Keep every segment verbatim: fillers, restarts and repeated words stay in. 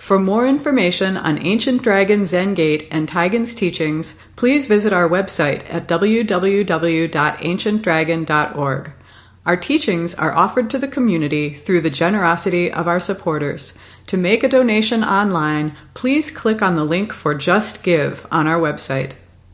For more information on Ancient Dragon Zen Gate and Taigen's teachings, please visit our website at w w w dot ancient dragon dot org. Our teachings are offered to the community through the generosity of our supporters. To make a donation online, please click on the link for Just Give on our website.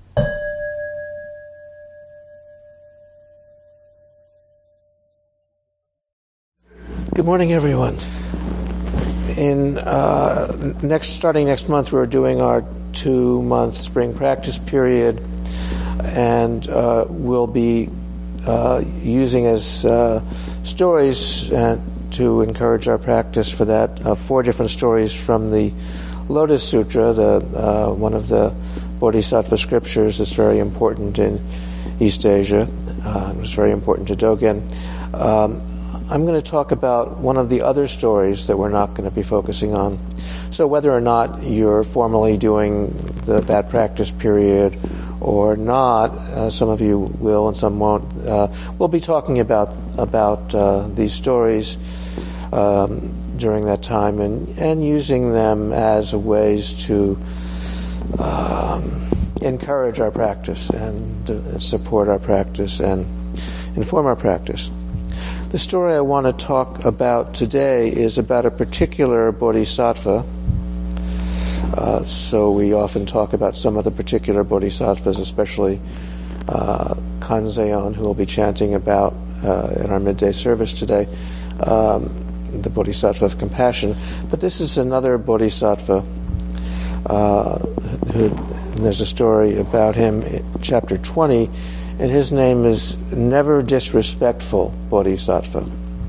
Good morning, everyone. In uh, next, starting next month, we're doing our two-month spring practice period, and uh, we'll be uh, using as uh, stories uh, to encourage our practice for that. Uh, four different stories from the Lotus Sutra, the uh, one of the Bodhisattva scriptures that's very important in East Asia. Uh, it was very important to Dogen. Um, I'm going to talk about one of the other stories that we're not going to be focusing on. So whether or not you're formally doing the, that practice period or not, uh, some of you will and some won't, uh, we'll be talking about about uh, these stories um, during that time and, and using them as ways to um, encourage our practice and uh, support our practice and inform our practice. The story I want to talk about today is about a particular bodhisattva. Uh, so we often talk about some of the particular bodhisattvas, especially uh, Kanzeon, who we'll be chanting about uh, in our midday service today, um, the bodhisattva of compassion. But this is another bodhisattva uh, who, there's a story about him in chapter twenty, and his name is Never Disrespectful Bodhisattva.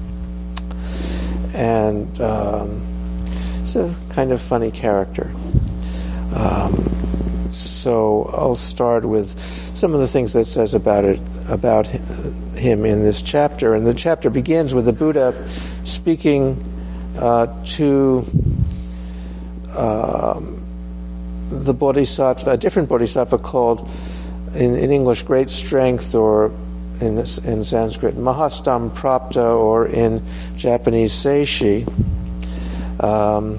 And um, it's a kind of funny character. Um, so I'll start with some of the things that it says about it, about him in this chapter. And the chapter begins with the Buddha speaking uh, to um, the Bodhisattva, a different Bodhisattva called In, in English, great strength, or in, in Sanskrit, Mahastam Prapta, or in Japanese, Seishi, um,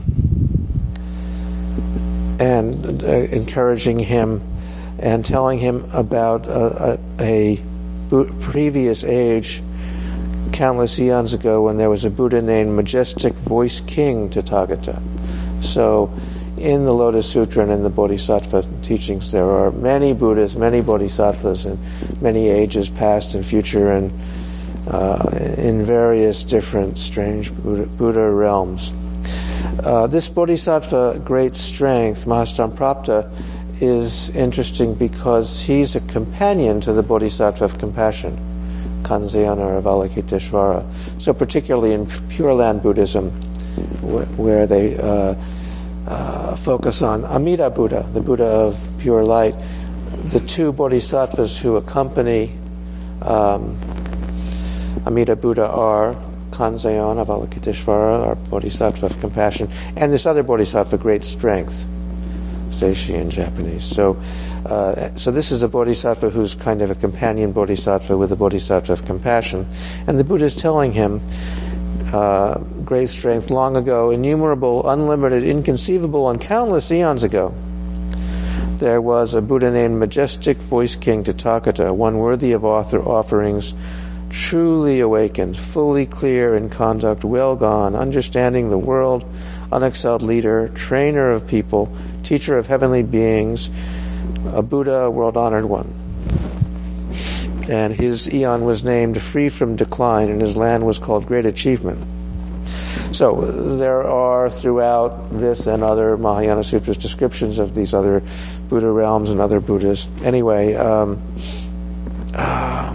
and uh, encouraging him and telling him about a, a, a previous age, countless eons ago, when there was a Buddha named Majestic Voice King Tathagata. So, in the Lotus Sutra and in the Bodhisattva teachings, there are many Buddhas, many Bodhisattvas, in many ages, past and future, and uh, in various different strange Buddha, Buddha realms. Uh, this Bodhisattva, great strength, Mahastam Prapta, is interesting because he's a companion to the Bodhisattva of compassion, Kanzeon or Avalokiteshvara. So particularly in Pure Land Buddhism, wh- where they uh, Uh, focus on Amida Buddha, the Buddha of pure light. The two bodhisattvas who accompany um, Amida Buddha are Kanzeon, Avalokiteshvara, our bodhisattva of compassion, and this other bodhisattva, great strength, Seishi in Japanese. So, uh, so this is a bodhisattva who's kind of a companion bodhisattva with a bodhisattva of compassion, and the Buddha is telling him, Uh, great strength, long ago, innumerable, unlimited, inconceivable, and countless eons ago, there was a Buddha named Majestic Voice King Tathagata, one worthy of author offerings, truly awakened, fully clear in conduct, well gone, understanding the world, unexcelled leader, trainer of people, teacher of heavenly beings, a Buddha, a world-honored one. And his eon was named Free from Decline, and his land was called Great Achievement. So there are throughout this and other Mahayana Sutras descriptions of these other Buddha realms and other Buddhas. Anyway, um, um,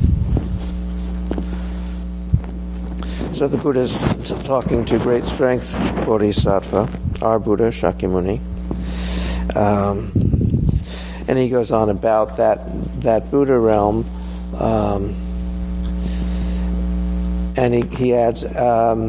so the Buddha is talking to great strength Bodhisattva, our Buddha, Shakyamuni. Um, and he goes on about that, that Buddha realm. Um, and he, he adds um,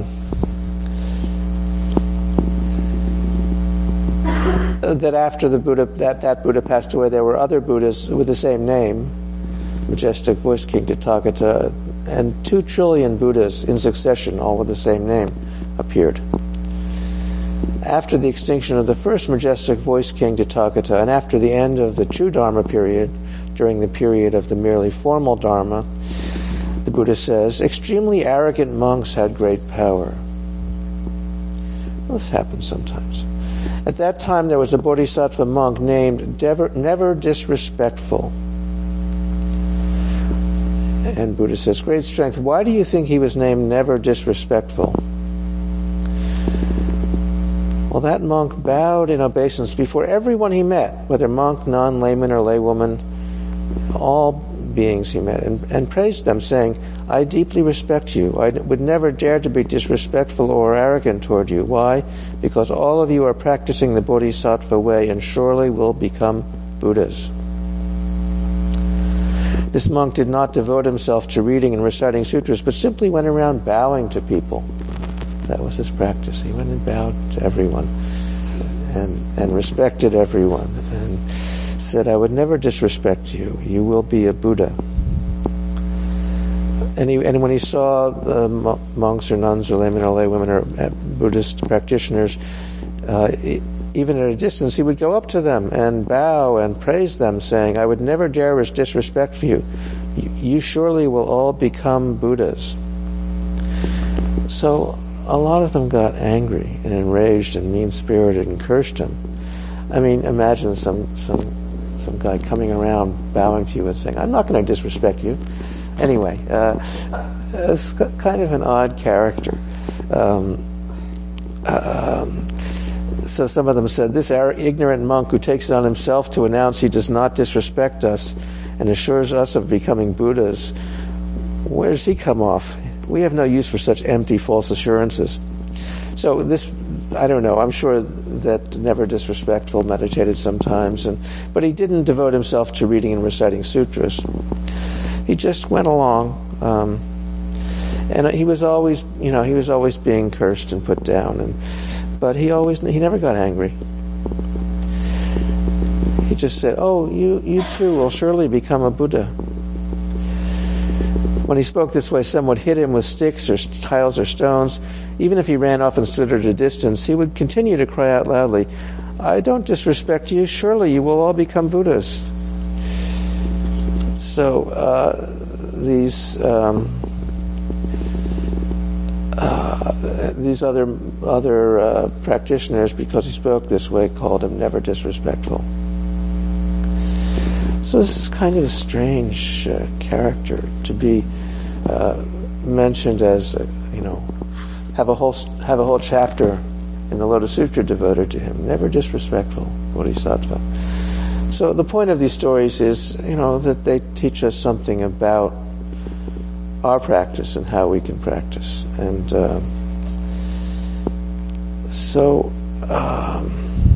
that after the Buddha that, that Buddha passed away, there were other Buddhas with the same name, Majestic Voice King Tathagata, and two trillion Buddhas in succession, all with the same name, appeared. after the extinction of the first majestic voice king Tathagata, and after the end of the true Dharma period, during the period of the merely formal Dharma, the Buddha says, extremely arrogant monks had great power. Well, this happens sometimes. At that time, there was a bodhisattva monk named Never, Never Disrespectful. And Buddha says, great strength. Why do you think he was named Never Disrespectful? Well, that monk bowed in obeisance before everyone he met, whether monk, nun, layman, or laywoman, all beings he met, and, and praised them, saying, I deeply respect you. I would never dare to be disrespectful or arrogant toward you. Why? Because all of you are practicing the bodhisattva way and surely will become Buddhas. This monk did not devote himself to reading and reciting sutras, but simply went around bowing to people. That was his practice. He went and bowed to everyone and, and respected everyone and said, I would never disrespect you. You will be a Buddha. And, he, and when he saw uh, monks or nuns or laymen or laywomen or uh, Buddhist practitioners, uh, he, even at a distance, he would go up to them and bow and praise them, saying, I would never dare disrespect you. You, you surely will all become Buddhas. So a lot of them got angry and enraged and mean-spirited and cursed him. I mean, imagine some some some guy coming around bowing to you and saying, I'm not going to disrespect you. Anyway, uh, it's kind of an odd character. Um, um, so some of them said, this ignorant monk who takes it on himself to announce he does not disrespect us and assures us of becoming Buddhas, where does he come off? We have no use for such empty, false assurances. So this, I don't know, I'm sure that Never Disrespectful meditated sometimes, and but he didn't devote himself to reading and reciting sutras. He just went along, um, and he was always, you know, he was always being cursed and put down, and but he always, he never got angry. He just said, oh, you, you too will surely become a Buddha. When he spoke this way, some would hit him with sticks or tiles or stones. Even if he ran off and stood at a distance, he would continue to cry out loudly, I don't disrespect you, surely you will all become Buddhas. So uh, these um, uh, these other other uh, practitioners, because he spoke this way, called him Never Disrespectful. So this is kind of a strange uh, character to be uh, mentioned as, uh, you know, have a whole have a whole chapter in the Lotus Sutra devoted to him. Never disrespectful, Bodhisattva. So the point of these stories is, you know, that they teach us something about our practice and how we can practice. And uh, so, um,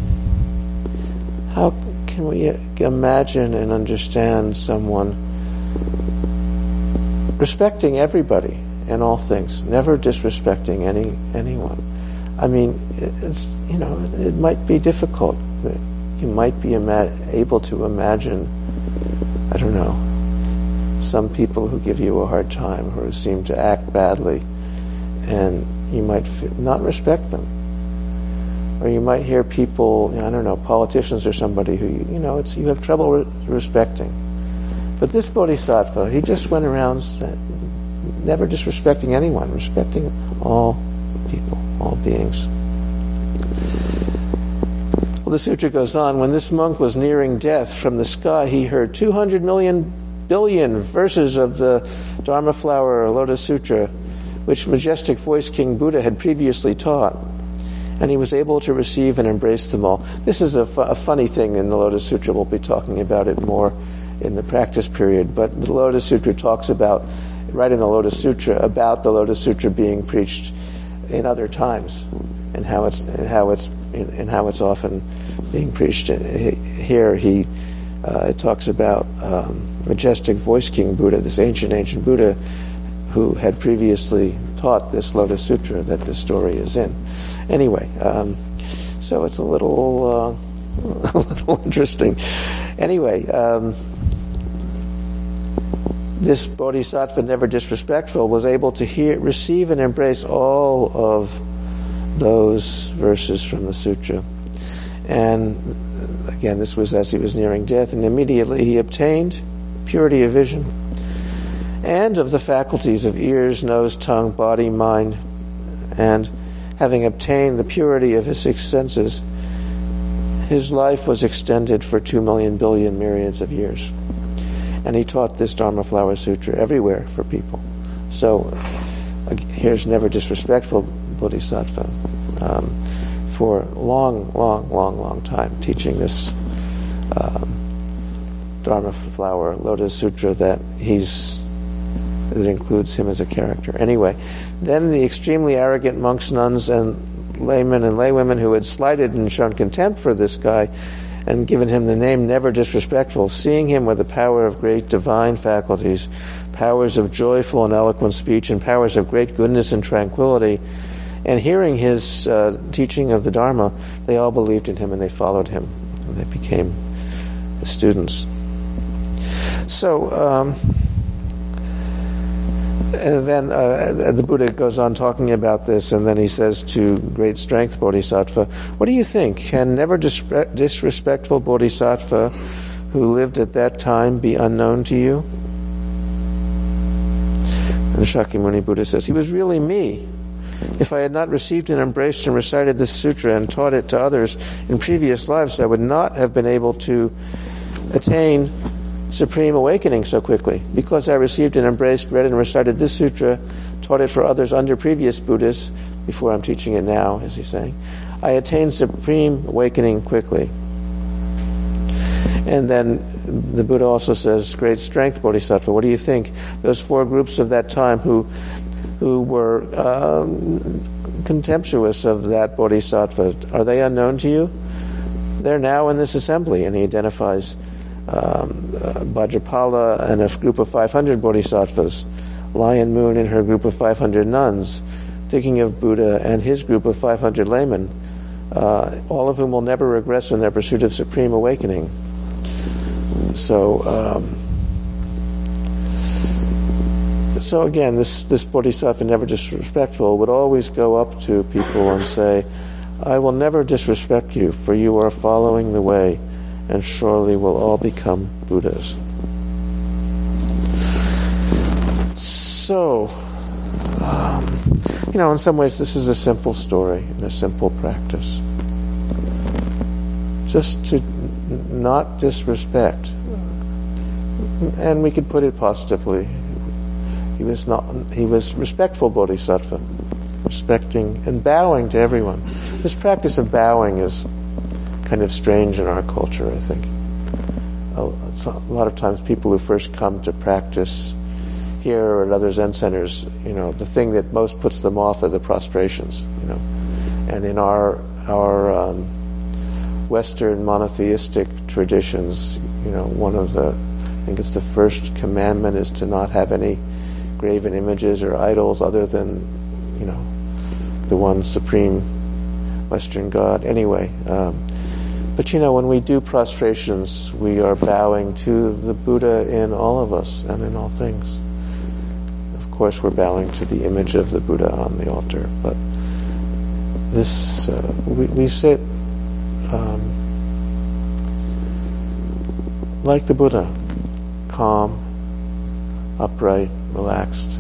how can we imagine and understand someone respecting everybody and all things, never disrespecting any anyone? I mean, it's, you know, it might be difficult. You might be ima- able to imagine, I don't know, some people who give you a hard time, or who seem to act badly, and you might f- not respect them. Or you might hear people, I don't know, politicians or somebody who, you know, it's you have trouble re- respecting. But this bodhisattva, he just went around never disrespecting anyone, respecting all people, all beings. Well, the sutra goes on, when this monk was nearing death, from the sky he heard two hundred million billion verses of the Dharma Flower or Lotus Sutra, which majestic voice King Buddha had previously taught. And he was able to receive and embrace them all. This is a, fu- a funny thing in the Lotus Sutra. We'll be talking about it more in the practice period. But the Lotus Sutra talks about, right in the Lotus Sutra, about the Lotus Sutra being preached in other times, and how it's and how it's and how it's often being preached. Here, he uh, it talks about um, majestic voice King Buddha, this ancient ancient Buddha, who had previously taught this Lotus Sutra that this story is in. Anyway, um, so it's a little uh, a little interesting. Anyway, um, this Bodhisattva, never disrespectful, was able to hear, receive, and embrace all of those verses from the sutra. And again, this was as he was nearing death, and immediately he obtained purity of vision and of the faculties of ears, nose, tongue, body, mind, and having obtained the purity of his six senses, his life was extended for two million billion myriads of years. And he taught this Dharma Flower Sutra everywhere for people. So here's never disrespectful Bodhisattva um, for long, long, long, long time teaching this um, Dharma Flower Lotus Sutra that he's that includes him as a character. Anyway, then the extremely arrogant monks, nuns, and laymen and laywomen who had slighted and shown contempt for this guy and given him the name Never Disrespectful, seeing him with the power of great divine faculties, powers of joyful and eloquent speech, and powers of great goodness and tranquility, and hearing his uh, teaching of the Dharma, they all believed in him and they followed him, and they became his students. So, um, and then uh, the Buddha goes on talking about this, and then he says to great strength Bodhisattva, what do you think? Can never disre- disrespectful Bodhisattva who lived at that time be unknown to you? And Shakyamuni Buddha says, he was really me. If I had not received and embraced and recited this sutra and taught it to others in previous lives, I would not have been able to attain supreme awakening so quickly. Because I received and embraced, read and recited this sutra, taught it for others under previous Buddhas, before I'm teaching it now, as he's saying, I attained supreme awakening quickly. And then the Buddha also says, great strength, Bodhisattva, what do you think? Those four groups of that time who who were um, contemptuous of that Bodhisattva, are they unknown to you? They're now in this assembly, and he identifies Um, uh, Vajrapala and a group of five hundred bodhisattvas, Lion Moon and her group of five hundred nuns, thinking of Buddha and his group of five hundred laymen, uh, all of whom will never regress in their pursuit of supreme awakening. So, um, so again, this, this bodhisattva, never disrespectful, would always go up to people and say, I will never disrespect you, for you are following the way, and surely will all become Buddhas. So, um, you know, in some ways this is a simple story and a simple practice. Just to n- not disrespect. And we could put it positively. He was not, he was respectful Bodhisattva, respecting and bowing to everyone. This practice of bowing is kind of strange in our culture, I think. A lot of times people who first come to practice here or at other Zen centers, you know, the thing that most puts them off are the prostrations, you know. And in our our um, Western monotheistic traditions, you know, one of the, I think it's the first commandment is to not have any graven images or idols other than, you know, the one supreme Western God. Anyway, um, But you know, when we do prostrations, we are bowing to the Buddha in all of us and in all things. Of course, we're bowing to the image of the Buddha on the altar, but this, uh, we, we sit um, like the Buddha, calm, upright, relaxed,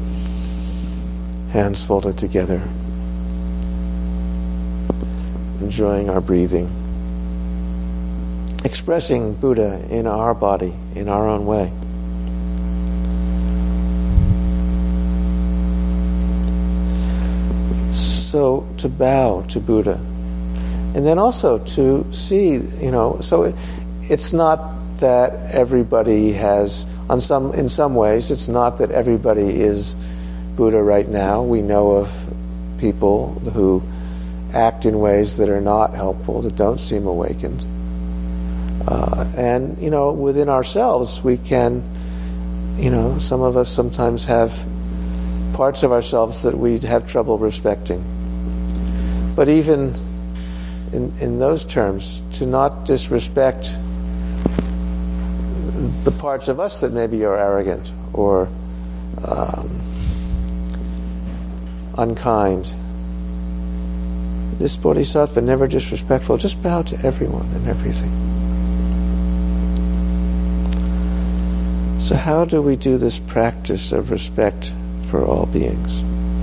hands folded together, enjoying our breathing, expressing Buddha in our body, in our own way. So to bow to Buddha, and then also to see, you know, so it, it's not that everybody has, on some, in some ways, it's not that everybody is Buddha right now. We know of people who act in ways that are not helpful, that don't seem awakened. Uh, and, you know, within ourselves, we can, you know, some of us sometimes have parts of ourselves that we have trouble respecting. But even in, in those terms, to not disrespect the parts of us that maybe are arrogant or um, unkind this bodhisattva, never disrespectful, just bow to everyone and everything. So how do we do this practice of respect for all beings?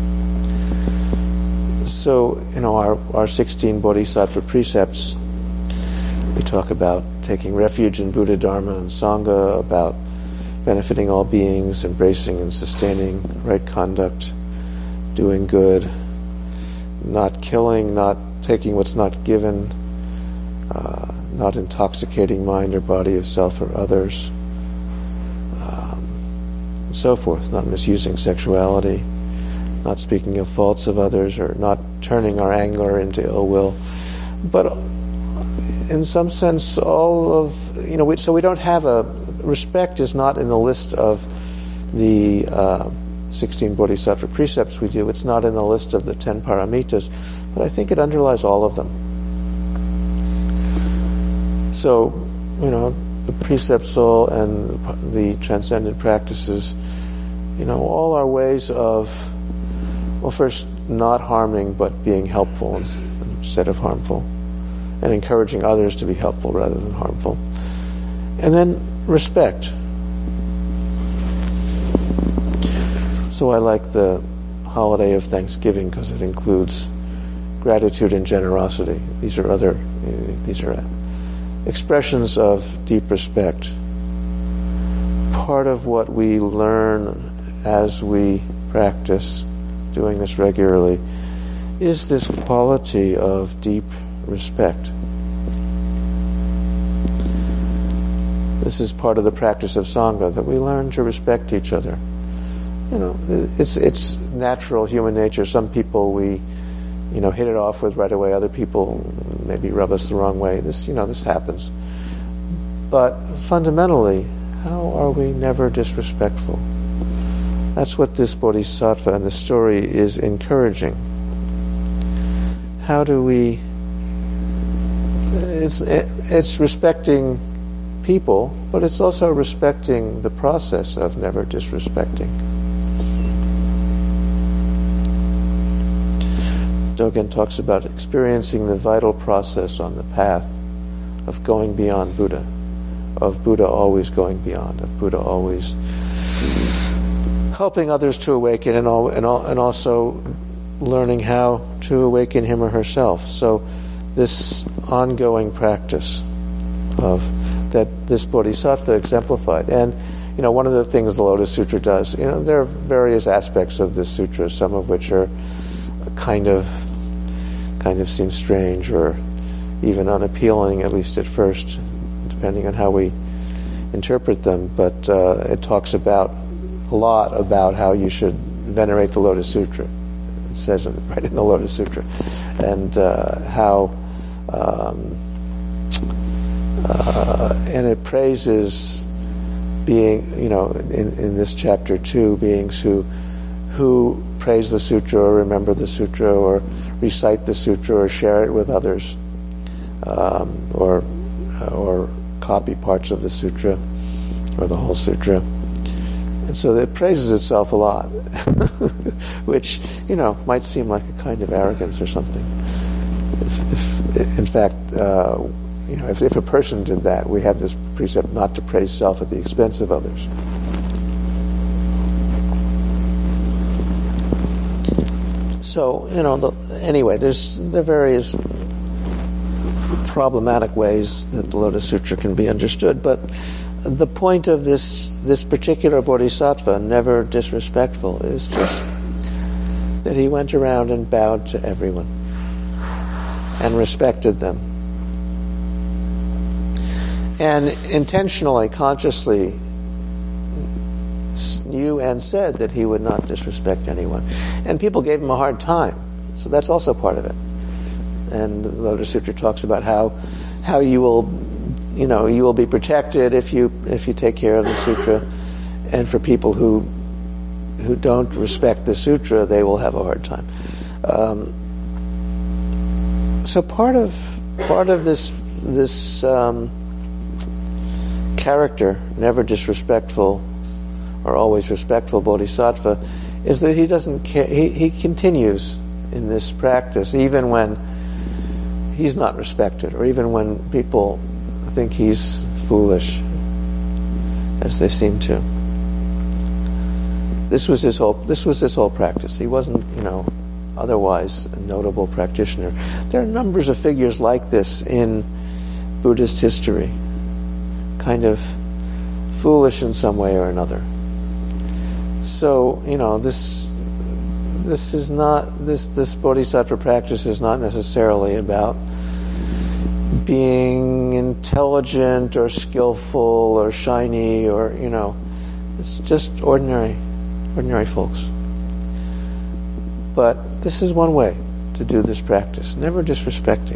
So, you know, our, our sixteen bodhisattva precepts, we talk about taking refuge in Buddha, Dharma, and Sangha, about benefiting all beings, embracing and sustaining right conduct, doing good, not killing, not taking what's not given, uh, not intoxicating mind or body of self or others, um, and so forth, not misusing sexuality, not speaking of faults of others, or not turning our anger into ill will. But in some sense, all of, you know, we, so we don't have a, respect is not in the list of the uh, sixteen bodhisattva precepts we do. It's not in the list of the ten paramitas, but I think it underlies all of them. So, you know, the precepts all and the transcendent practices, you know, all are ways of, well, first, not harming, but being helpful instead of harmful, and encouraging others to be helpful rather than harmful. And then respect. So I like the holiday of Thanksgiving because it includes gratitude and generosity. These are other, these are expressions of deep respect. Part of what we learn as we practice doing this regularly is this quality of deep respect. This is part of the practice of Sangha, that we learn to respect each other. You know, it's it's natural human nature. Some people we, you know, hit it off with right away. Other people maybe rub us the wrong way. This, you know, this happens. But fundamentally, how are we never disrespectful? That's what this bodhisattva and the story is encouraging. How do we... It's it's respecting people, but it's also respecting the process of never disrespecting. Dogen talks about experiencing the vital process on the path of going beyond Buddha, of Buddha always going beyond, of Buddha always helping others to awaken, and, all, and, all, and also learning how to awaken him or herself. So this ongoing practice of that this bodhisattva exemplified. And, you know, one of the things the Lotus Sutra does, you know, there are various aspects of this sutra, some of which are kind of kind of seem strange or even unappealing, at least at first, depending on how we interpret them. But uh, it talks about a lot about how you should venerate the Lotus Sutra. It says it right in the Lotus Sutra. And uh, how um, uh, and it praises being, you know, in, in this chapter too, beings who who praise the sutra or remember the sutra or recite the sutra or share it with others, um, or or copy parts of the sutra or the whole sutra. And so it praises itself a lot, which, you know, might seem like a kind of arrogance or something. If, if, in fact, uh, you know, if, if a person did that, we have this precept not to praise self at the expense of others. So, you know, the, anyway, there's there are various problematic ways that the Lotus Sutra can be understood, but the point of this this particular bodhisattva, never disrespectful, is just that he went around and bowed to everyone and respected them. And intentionally, consciously knew and said that he would not disrespect anyone. And people gave him a hard time. So that's also part of it. And the Lotus Sutra talks about how how you will, you know, you will be protected if you if you take care of the sutra. And for people who who don't respect the sutra, they will have a hard time. Um, so part of part of this this um, character, never disrespectful or always respectful bodhisattva, is that he doesn't care. He, he continues in this practice even when he's not respected, or even when people think he's foolish, as they seem to. This was his whole. This was his whole practice. He wasn't, you know, otherwise a notable practitioner. There are numbers of figures like this in Buddhist history, kind of foolish in some way or another. So, you know, this this is not this this bodhisattva practice is not necessarily about being intelligent or skillful or shiny, or, you know, it's just ordinary ordinary folks. But this is one way to do this practice, never disrespecting.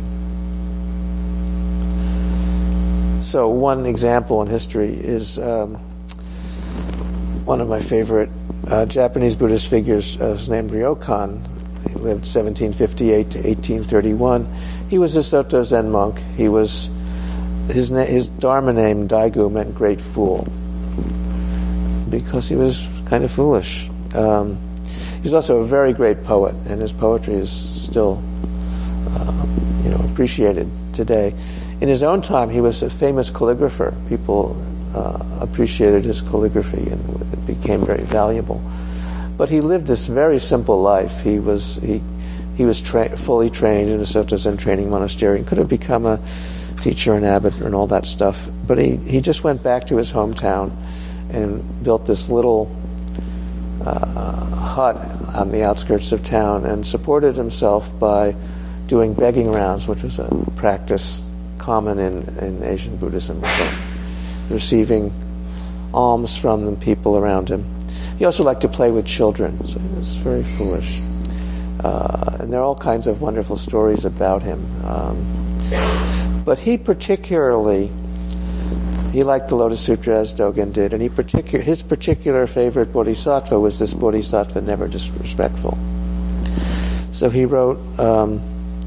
So one example in history is um, one of my favorite uh, Japanese Buddhist figures, uh, is named Ryokan. He lived seventeen fifty-eight to eighteen thirty-one. He was a Soto Zen monk. He was his na- his Dharma name, Daigu, meant great fool, because he was kind of foolish. Um, he's also a very great poet, and his poetry is still, uh, you know, appreciated today. In his own time, he was a famous calligrapher. People uh, appreciated his calligraphy, and it became very valuable. But he lived this very simple life. He was he he was tra- fully trained in a Soto Zen training monastery, and could have become a teacher and abbot and all that stuff. But he, he just went back to his hometown and built this little uh, hut on the outskirts of town, and supported himself by doing begging rounds, which was a practice common in, in Asian Buddhism, so receiving alms from the people around him. He also liked to play with children, so he was very foolish. Uh, and there are all kinds of wonderful stories about him. Um, but he particularly, he liked the Lotus Sutra as Dogen did, and he particular his particular favorite bodhisattva was this bodhisattva never disrespectful. So he wrote, um,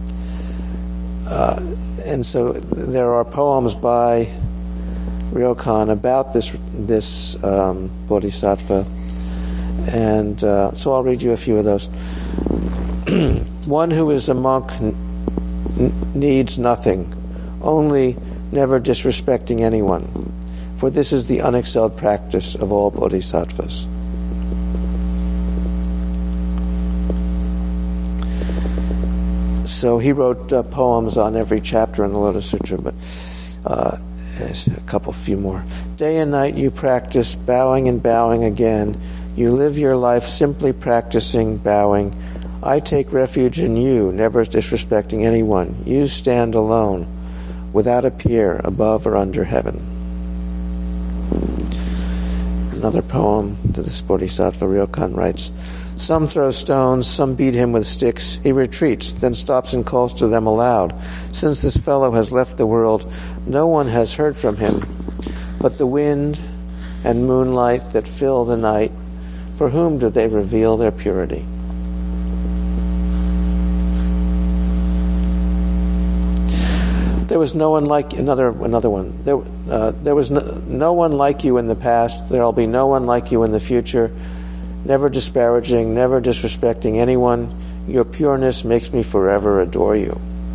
uh, and so there are poems by Ryokan about this this um, bodhisattva, and uh, so I'll read you a few of those. One who is a monk n- needs nothing, only never disrespecting anyone, for this is the unexcelled practice of all bodhisattvas. So he wrote uh, poems on every chapter in the Lotus Sutra, but uh, a couple, few more. Day and night you practice bowing and bowing again. You live your life simply practicing bowing. I take refuge in you, never disrespecting anyone. You stand alone, without a peer, above or under heaven. Another poem to this bodhisattva, Ryokan writes, some throw stones, some beat him with sticks. He retreats, then stops and calls to them aloud. Since this fellow has left the world, no one has heard from him, but the wind and moonlight that fill the night. For whom do they reveal their purity? There was no one like another another one. There, uh, there was no, no one like you in the past. There'll be no one like you in the future. Never disparaging, never disrespecting anyone. Your pureness makes me forever adore you.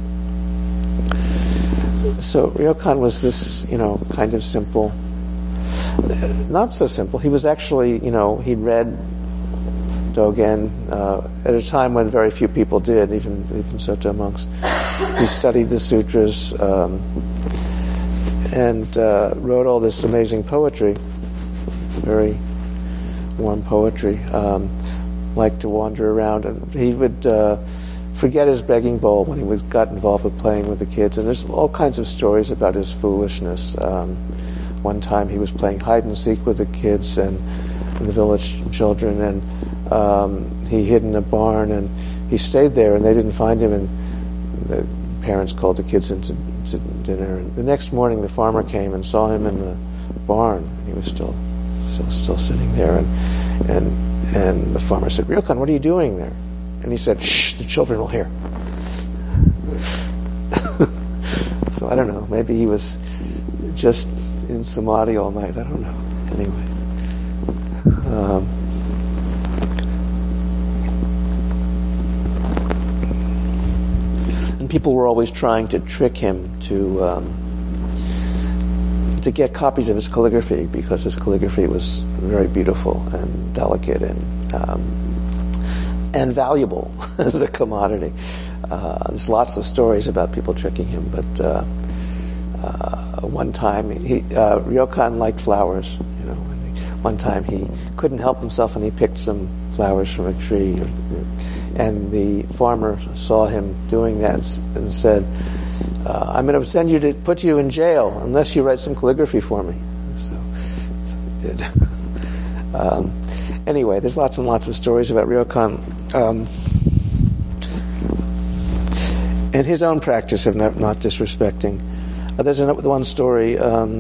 So Ryokan was this, you know, kind of simple, not so simple. He was actually, you know, he read Dogen uh, at a time when very few people did, even even Soto monks. He studied the sutras um, and uh, wrote all this amazing poetry, very warm poetry. Um, liked to wander around, and he would uh, forget his begging bowl when he was, got involved with playing with the kids. And there's all kinds of stories about his foolishness. Um, one time he was playing hide and seek with the kids and, and the village children, and um, he hid in a barn, and he stayed there, and they didn't find him, and the parents called the kids into to dinner. And the next morning the farmer came and saw him in the barn. He was still still, still sitting there, and and and the farmer said, Ryokan, what are you doing there? And he said, shh, the children will hear. So I don't know, maybe he was just in samadhi all night, I don't know. Anyway. Um, and people were always trying to trick him to um, to get copies of his calligraphy, because his calligraphy was very beautiful and delicate and um, and valuable as a commodity. Uh, there's lots of stories about people tricking him, but uh, uh, one time he uh, Ryokan liked flowers, you know. And one time he couldn't help himself, and he picked some flowers from a tree, and the farmer saw him doing that and said, uh, "I'm going to send you to put you in jail unless you write some calligraphy for me." So, so he did. um, anyway, there's lots and lots of stories about Ryokan. Um, and his own practice of not, not disrespecting. Uh, there's another one story. Um,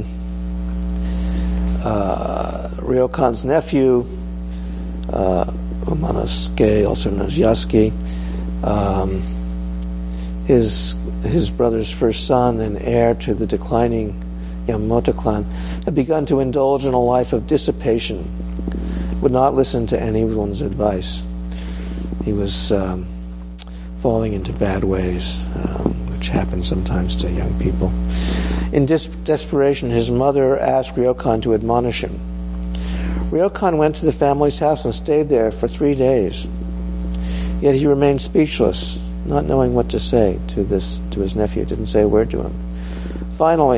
uh, Ryokan's nephew, uh, Umanosuke, also known as Yasuki, um, his his brother's first son and heir to the declining Yamamoto clan, had begun to indulge in a life of dissipation, would not listen to anyone's advice. He was um, falling into bad ways, um, which happens sometimes to young people. In dis- desperation, his mother asked Ryokan to admonish him. Ryokan went to the family's house and stayed there for three days. Yet he remained speechless, not knowing what to say to this to his nephew. Didn't say a word to him. Finally,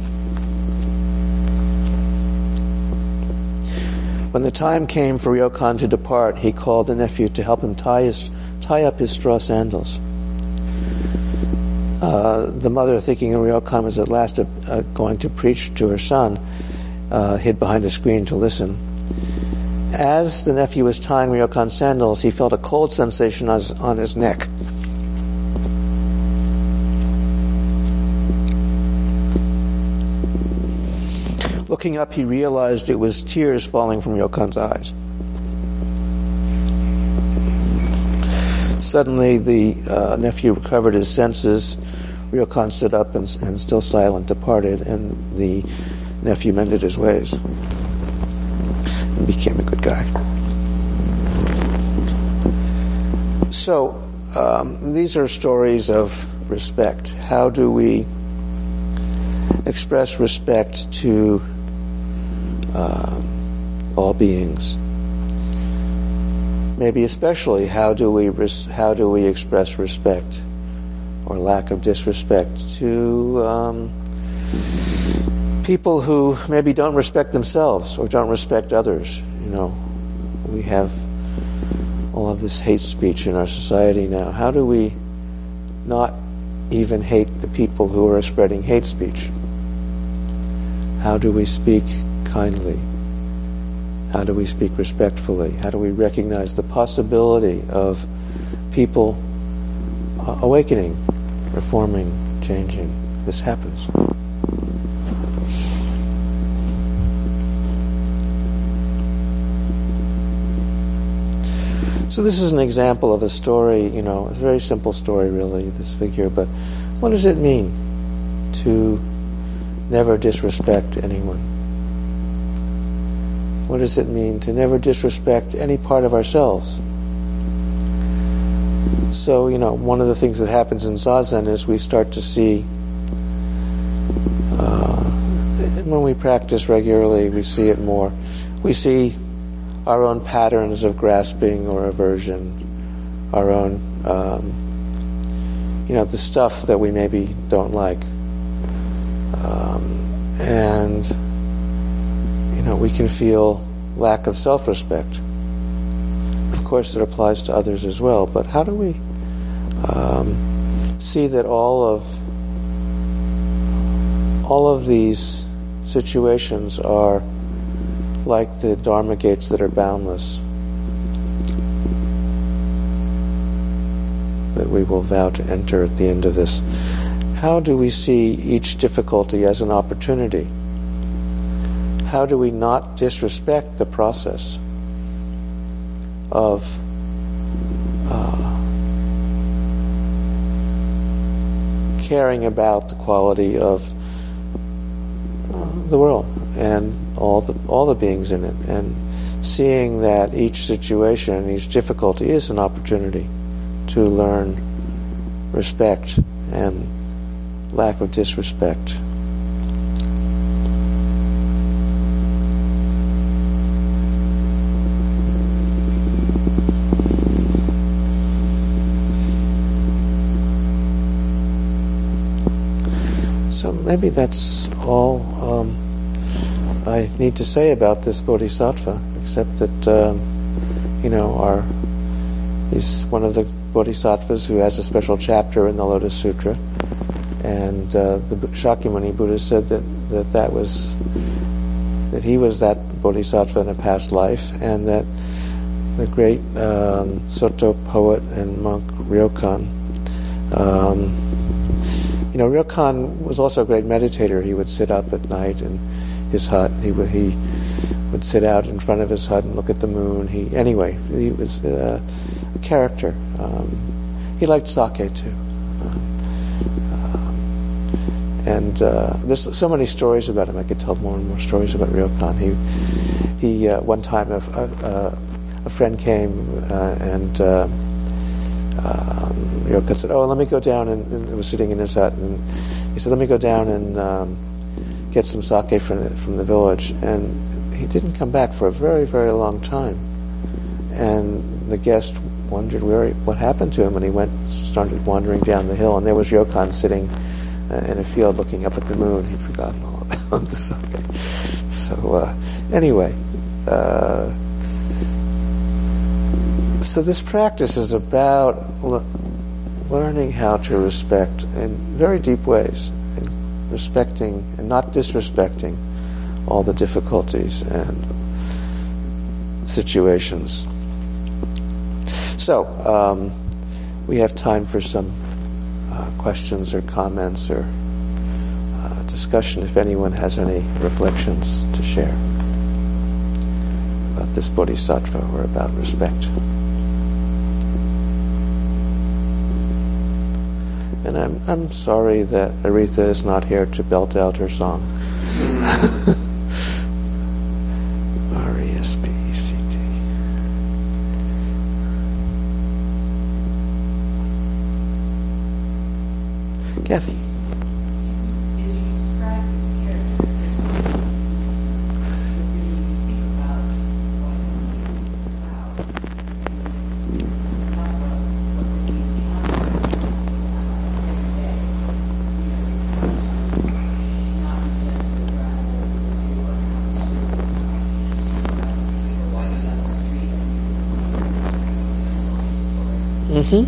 when the time came for Ryokan to depart, he called the nephew to help him tie his tie up his straw sandals. Uh, the mother, thinking Ryokan was at last uh, uh, going to preach to her son, uh, hid behind a screen to listen. As the nephew was tying Ryokan's sandals, he felt a cold sensation on his, on his neck. Looking up, he realized it was tears falling from Ryokan's eyes. Suddenly, the uh, nephew recovered his senses. Ryokan stood up and, and, still silent, departed, and the nephew mended his ways and became a good guy. So, um, these are stories of respect. How do we express respect to uh, all beings? Maybe especially, how do we res- how do we express respect or lack of disrespect to um, people who maybe don't respect themselves or don't respect others? You know, we have all of this hate speech in our society now. How do we not even hate the people who are spreading hate speech? How do we speak kindly? How do we speak respectfully? How do we recognize the possibility of people uh, awakening, reforming, changing? This happens. So this is an example of a story, you know, a very simple story really, this figure, but what does it mean to never disrespect anyone? What does it mean to never disrespect any part of ourselves? So, you know, one of the things that happens in Zazen is we start to see, uh, when we practice regularly, we see it more. We see our own patterns of grasping or aversion, our own, um, you know, the stuff that we maybe don't like. Um, and, you know, we can feel lack of self-respect. Of course, it applies to others as well, but how do we um, see that all of all of these situations are like the Dharma gates that are boundless, that we will vow to enter at the end of this? How do we see each difficulty as an opportunity? How do we not disrespect the process of uh, caring about the quality of uh, the world and all the all the beings in it, and seeing that each situation and each difficulty is an opportunity to learn respect and lack of disrespect. So maybe that's all um, I need to say about this bodhisattva, except that, um, you know, our he's one of the bodhisattvas who has a special chapter in the Lotus Sutra, and uh, the Shakyamuni Buddha said that, that that was that he was that bodhisattva in a past life, and that the great um, Soto poet and monk Ryokan, um, you know, Ryokan was also a great meditator. He would sit up at night in his hut. He would he would sit out in front of his hut and look at the moon. He anyway, he was uh, a character. Um, he liked sake too, uh, um, and uh, there's so many stories about him. I could tell more and more stories about Ryokan. He he uh, one time a, a, a friend came uh, and. Uh, Um, Ryokan said, "Oh, let me go down," and, and he was sitting in his hut, and he said, "Let me go down and um, get some sake from the, from the village." And he didn't come back for a very, very long time. And the guest wondered where, what happened to him, and he went, started wandering down the hill, and there was Ryokan sitting uh, in a field looking up at the moon. He'd forgotten all about the sake. So uh, anyway. Uh, So this practice is about le- learning how to respect in very deep ways, and respecting and not disrespecting all the difficulties and situations. So um, we have time for some uh, questions or comments or uh, discussion if anyone has any reflections to share about this bodhisattva or about respect. And I'm I'm sorry that Aretha is not here to belt out her song. R E S P E C T. Kathy. As you describe this character, there's some things that you think about what it's about. And it's, it's the stuff of what we encounter. Mm-hmm.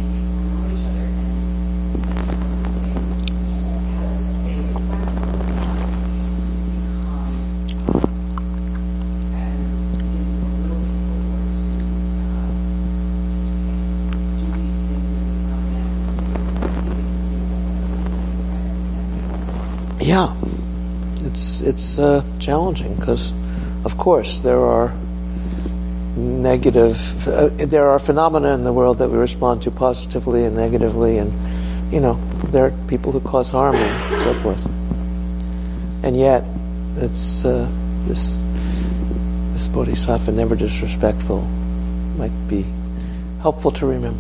Yeah, it's it's uh, challenging because, of course, there are negative. Uh, there are phenomena in the world that we respond to positively and negatively, and you know there are people who cause harm and so forth. And yet, it's uh, this this bodhisattva, never disrespectful, might be helpful to remember.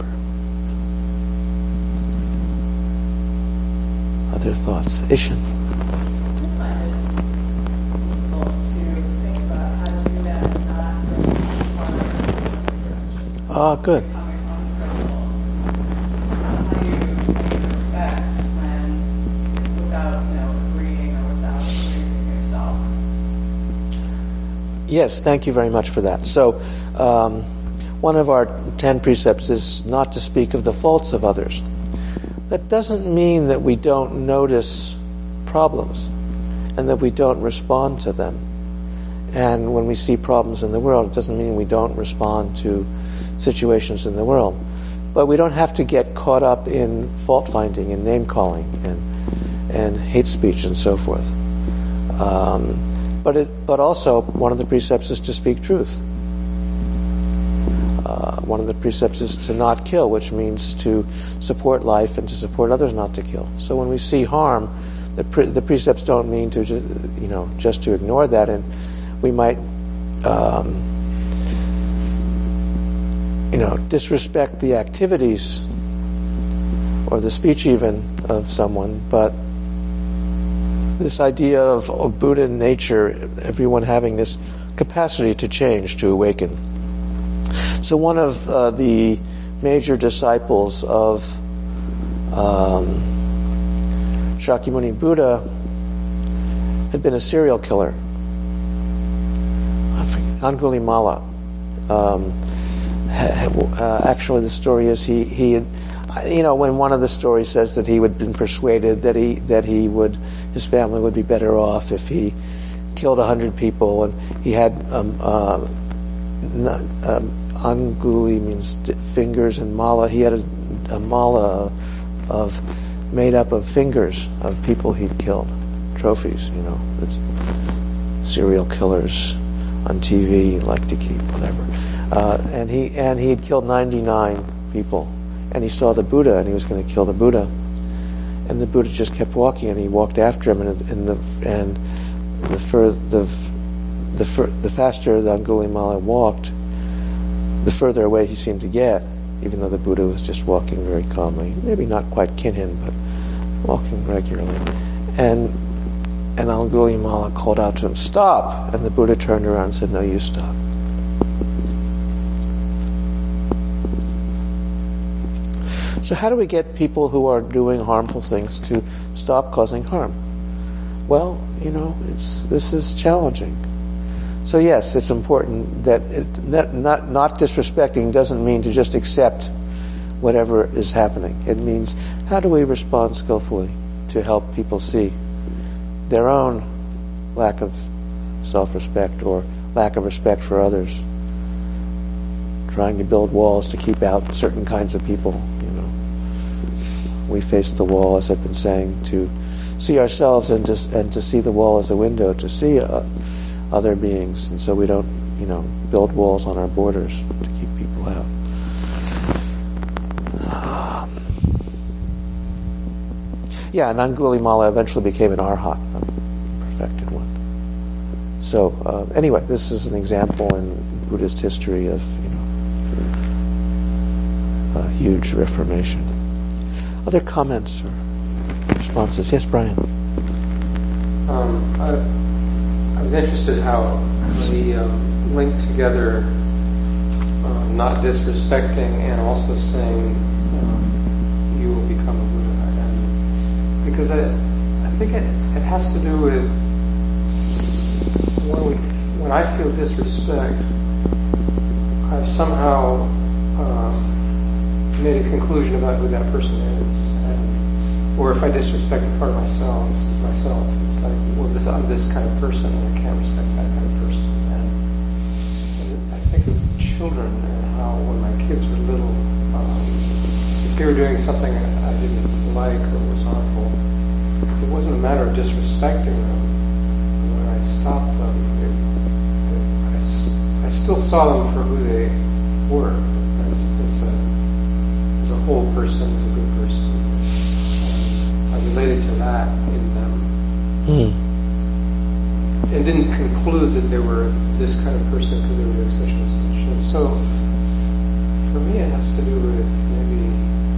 Other thoughts, Ishin. Ah, oh, good. How do you respect when, without, you know, agreeing or without increasing yourself? Yes, thank you very much for that. So, um, one of our ten precepts is not to speak of the faults of others. That doesn't mean that we don't notice problems and that we don't respond to them. And when we see problems in the world, it doesn't mean we don't respond to situations in the world. But we don't have to get caught up in fault-finding and name-calling and and hate speech and so forth. Um, but it, but also, one of the precepts is to speak truth. Uh, one of the precepts is to not kill, which means to support life and to support others not to kill. So when we see harm, the, pre- the precepts don't mean to, ju- you know, just to ignore that, and we might, um, you know, disrespect the activities or the speech even of someone, but this idea of, of Buddha nature, everyone having this capacity to change, to awaken. So one of uh, the major disciples of um, Shakyamuni Buddha had been a serial killer. Angulimala. Um, uh, actually, the story is he he had, you know, when one of the stories says that he had been persuaded that he that he would his family would be better off if he killed a hundred people, and he had um, uh, not, um, Anguli means fingers, and mala. He had a, a mala of made up of fingers of people he'd killed, trophies. You know, it's serial killers on T V like to keep whatever. Uh, and he and he had killed ninety-nine people, and he saw the Buddha, and he was going to kill the Buddha, and the Buddha just kept walking, and he walked after him, and, and the and the fur, the the fur, the faster the Angulimala walked, the further away he seemed to get, even though the Buddha was just walking very calmly, maybe not quite kinhin, but walking regularly, and and Angulimala called out to him, "Stop!" And the Buddha turned around and said, "No, you stop." So how do we get people who are doing harmful things to stop causing harm? Well, you know, it's this is challenging. So yes, it's important that it, not, not not disrespecting doesn't mean to just accept whatever is happening. It means, how do we respond skillfully to help people see their own lack of self-respect or lack of respect for others, trying to build walls to keep out certain kinds of people. You know, we face the wall, as I've been saying, to see ourselves and to, and to see the wall as a window to see uh, other beings, and so we don't, you know, build walls on our borders to keep people out. Um, yeah, and Angulimala eventually became an arhat, a perfected one. So uh, anyway, this is an example in Buddhist history of, you know, a huge reformation. Other comments or responses? Yes, Brian. Um, I, I was interested how the um, link together uh, not disrespecting and also saying um, you will become a Buddha, and because I, I think it, it has to do with when we when I feel disrespect, I've somehow uh, made a conclusion about who that person is, and, or if I disrespect a part of myself, myself, it's like, well, this I'm this kind of person, and I can't respect that kind of person. And, and I think of children and how when my kids were little, um, if they were doing something I didn't like or was harmful, it wasn't a matter of disrespecting them. When I stopped them, it, it, I, I still saw them for who they were, as, as, a, as a whole person, as a good person. And I related to that in them. Hmm. And didn't conclude that they were this kind of person because they were doing such and such. And so, for me, it has to do with maybe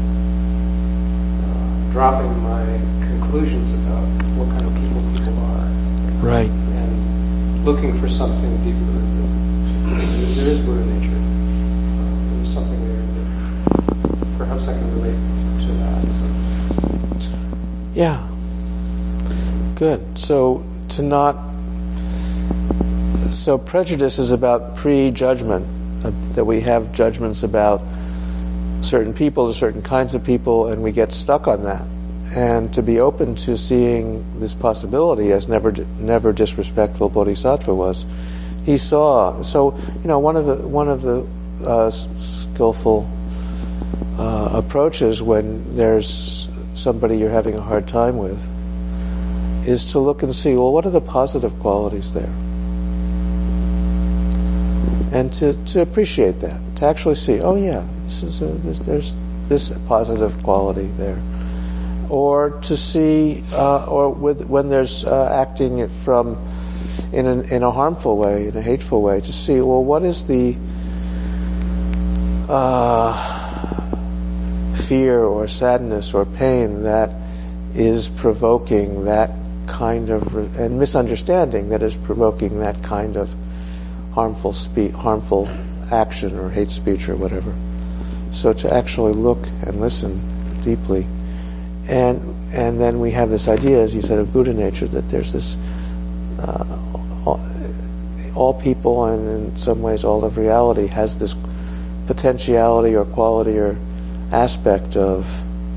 uh, dropping my conclusions about what kind of people people are. Right. And looking for something deeper. There is Buddha nature. Uh, there's something there that perhaps I can relate to that. So. Yeah. Good. So to not. So prejudice is about prejudgment, uh, that we have judgments about certain people, certain kinds of people, and we get stuck on that. And to be open to seeing this possibility, as never never disrespectful Bodhisattva was, he saw. So you know, one of the one of the uh, skillful uh, approaches when there's somebody you're having a hard time with is to look and see, well, what are the positive qualities there, and to to appreciate that, to actually see, oh yeah, this is a, there's, there's this positive quality there. Or to see, uh, or with when there's uh, acting it from in an, in a harmful way, in a hateful way, to see, well, what is the uh, fear or sadness or pain that is provoking that kind of, and misunderstanding that is provoking that kind of harmful speech, harmful action or hate speech or whatever. So to actually look and listen deeply. And and then we have this idea, as you said, of Buddha nature, that there's this, uh, all, all people and in some ways all of reality has this potentiality or quality or aspect of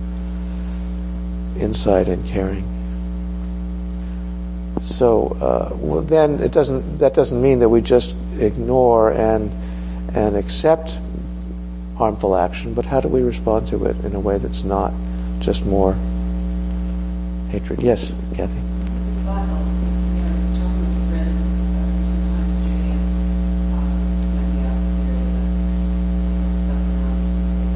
insight and caring. So uh, well, then it doesn't. That doesn't mean that we just ignore and and accept harmful action, but how do we respond to it in a way that's not just more hatred? Yes, Kathy. But, um, you know, I was talking with a friend uh, for some time yesterday, and uh, this might be out there, but stuff around something.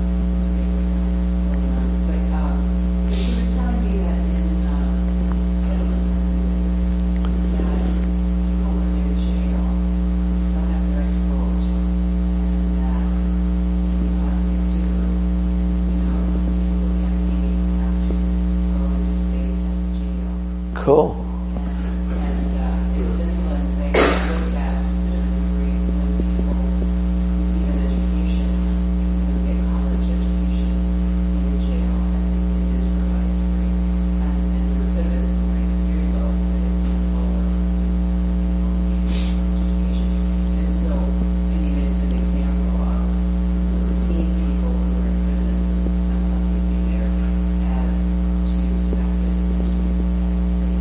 But um, she was telling me that in uh, Italy, that people when they're in jail still have the right to vote, and that because they do, you know, people can't be have to go to debates at the jail. Cool. And uh, in Finland, they look at citizen brief when people receive an education, you know, get college education in the jail, and it is provided free. And, and the recidivism rate is very low, but it's lower than people who get education. And so, I mean, it's an example of seeing people who are in prison on something there as to be respected and to be safe.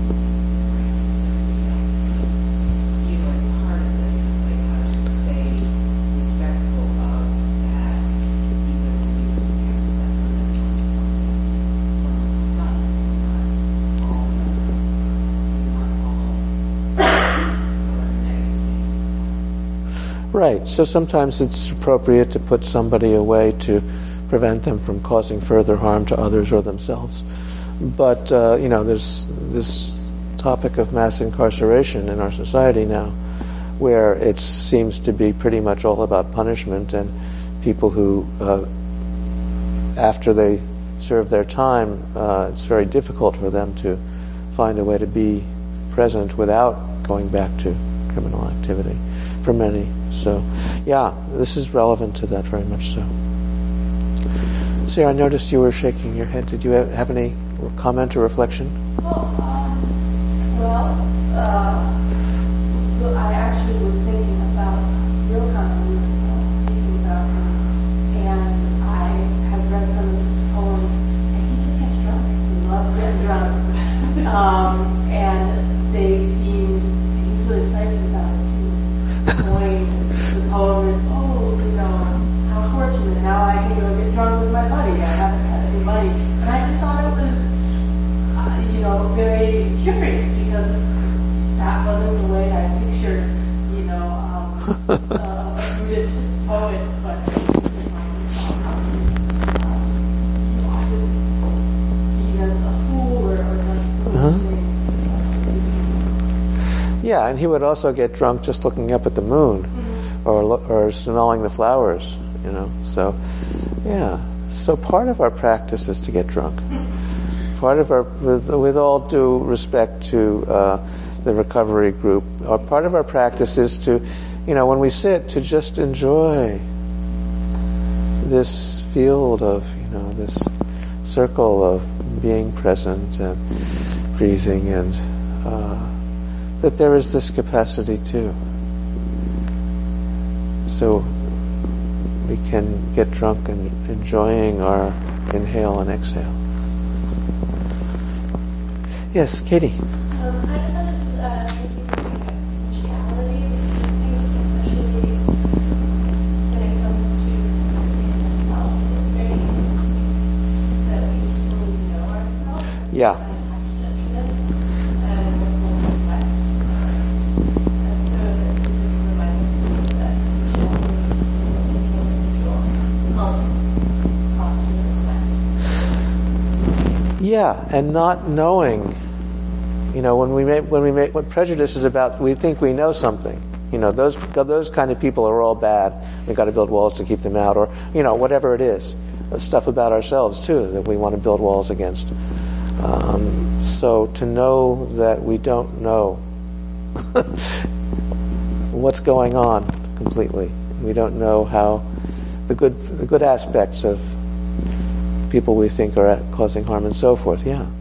You know, as part of this, it's like how to stay respectful of that, even when we have to set limits on something someone has done. So not all, not all, or negative thing. Right. So sometimes it's appropriate to put somebody away to prevent them from causing further harm to others or themselves. But uh, you know, there's this topic of mass incarceration in our society now, where it seems to be pretty much all about punishment, and people who, uh, after they serve their time, uh, it's very difficult for them to find a way to be present without going back to criminal activity for many. So, yeah, this is relevant to that very much so. Sarah, I noticed you were shaking your head. Did you have, have any comment or reflection? Well, um, well, uh, well, I actually was thinking about Rilke when I was speaking about him, and I have read some of his poems, and he just gets drunk. He loves getting drunk. um, and they seem, he's really excited about it too. When the poem is, oh, you know, how fortunate, now I can go get drunk with my buddy. I haven't had any money. And I just thought it was, uh, you know, very curious, because that wasn't the way I pictured, you know, um, uh, a Buddhist poet, but he's um, you know, often seen as a fool or, or does foolish Uh-huh. things. Yeah, and he would also get drunk just looking up at the moon, mm-hmm. or lo- or smelling the flowers, you know. So, yeah. So part of our practice is to get drunk. Part of our, with, with all due respect to uh, the recovery group, our, part of our practice is to, you know, when we sit, to just enjoy this field of, you know, this circle of being present and breathing, and uh, that there is this capacity too. So we can get drunk and enjoying our inhale and exhale. Yes, Katie. Um, I just wanted to uh, thank you for bringing up potentiality, especially when it comes to something in itself. It's very easy that we just fully know ourselves. Yeah. And have judgment and with full respect. And so this is a reminder that potentiality is an individual helps foster respect. Yeah, and not knowing, you know, when we make, when we make, what prejudice is about, we think we know something. You know, those those kind of people are all bad. We've got to build walls to keep them out, or, you know, whatever it is. stuff about ourselves too that we want to build walls against. Um, so to know that we don't know what's going on completely, we don't know how the good the good aspects of people we think are causing harm and so forth. Yeah.